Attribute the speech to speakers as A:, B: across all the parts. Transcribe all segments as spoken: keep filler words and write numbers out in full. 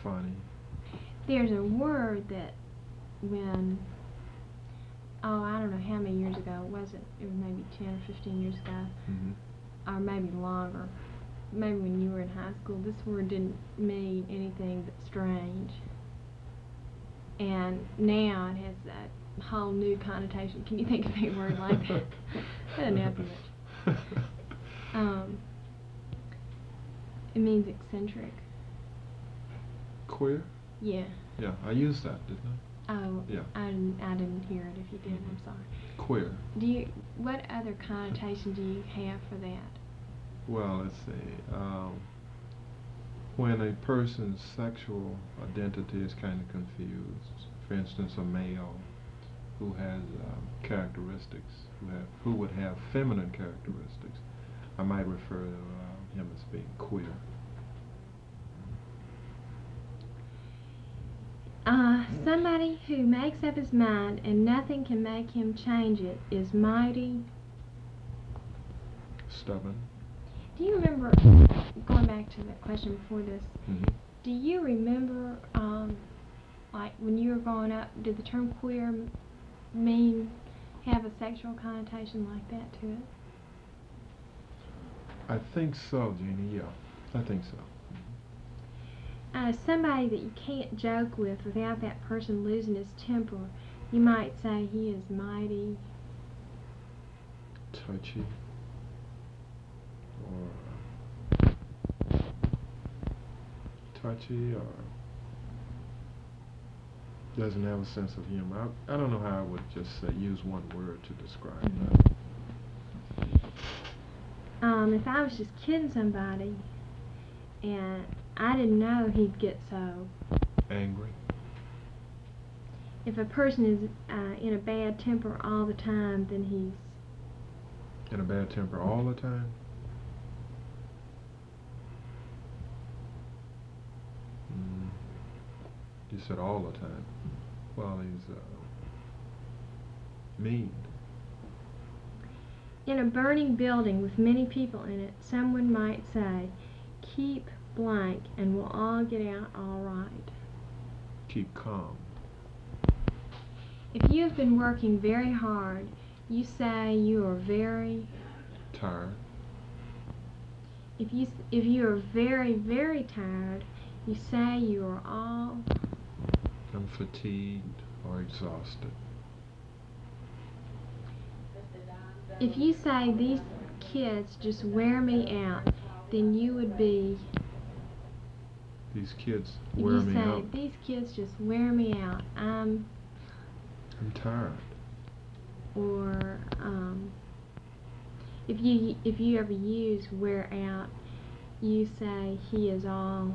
A: funny.
B: There's a word that when, oh, I don't know how many years ago, was it? It was maybe ten or fifteen years ago,
A: Mm-hmm.
B: or maybe longer. Maybe when you were in high school, this word didn't mean anything but strange. And now it has that whole new connotation. Can you think of a word like that? That doesn't happen much. Um, it means eccentric.
A: Queer?
B: Yeah.
A: Yeah, I used that, didn't I?
B: Oh,
A: Yeah.
B: I didn't, I didn't hear it. If you did, I'm sorry.
A: Queer.
B: Do you? What other connotation do you have for that?
A: Well, let's see. Um, when a person's sexual identity is kind of confused, for instance, a male who has um, characteristics, who have who would have feminine characteristics, I might refer to uh, him as being queer.
B: Uh, somebody who makes up his mind and nothing can make him change it is mighty.
A: Stubborn.
B: Do you remember, going back to the question before this,
A: Mm-hmm.
B: do you remember, um, like when you were growing up, did the term queer m- mean, have a sexual connotation like that to it?
A: I think so, Jeannie. Yeah, I think so.
B: Uh, somebody that you can't joke with without that person losing his temper, you might say he is mighty.
A: Touchy. Or uh, touchy, or doesn't have a sense of humor. I, I don't know how I would just uh, use one word to describe that.
B: Um, if I was just kidding somebody and I didn't know he'd get so.
A: Angry.
B: If a person is uh, in a bad temper all the time, then he's.
A: In a bad temper all the time? Mm. You said all the time. Well, he's uh, mean.
B: In a burning building with many people in it, someone might say, keep blank and we'll all get out all right.
A: Keep calm.
B: If you have been working very hard, you say you are very.
A: Tired.
B: If you if you are very very tired, you say you are all.
A: I'm fatigued or exhausted.
B: If you say these kids just wear me out, then you would be.
A: These kids
B: If
A: wear
B: you
A: me
B: say
A: out.
B: these kids just wear me out, I'm.
A: I'm tired.
B: Or um, if you if you ever use wear out, you say he is all.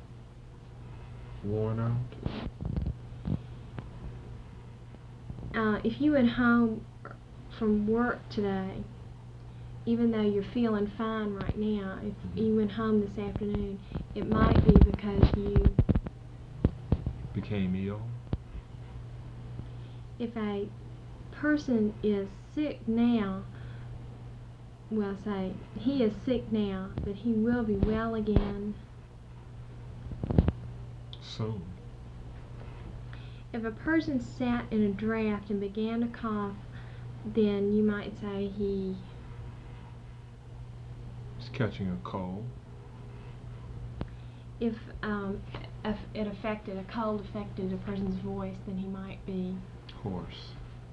A: Worn out.
B: Uh, if you went home from work today, even though you're feeling fine right now, if you went home this afternoon, it might be because you.
A: Became ill.
B: If a person is sick now, well, say he is sick now, but he will be well again.
A: Soon.
B: If a person sat in a draft and began to cough, then you might say he.
A: He's catching a cold.
B: If um, if it affected, a cold affected a person's voice, then he might be.
A: Hoarse.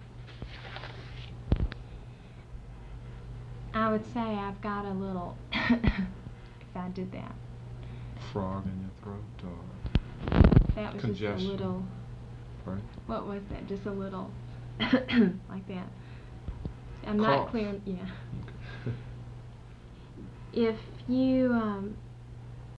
B: I would say I've got a little. If I did that.
A: Frog in your throat or
B: That was
A: congestion.
B: just a little.
A: Right.
B: What was that? Just a little. Like that. I'm not
A: Cough.
B: clear. Yeah.
A: Okay.
B: If you um,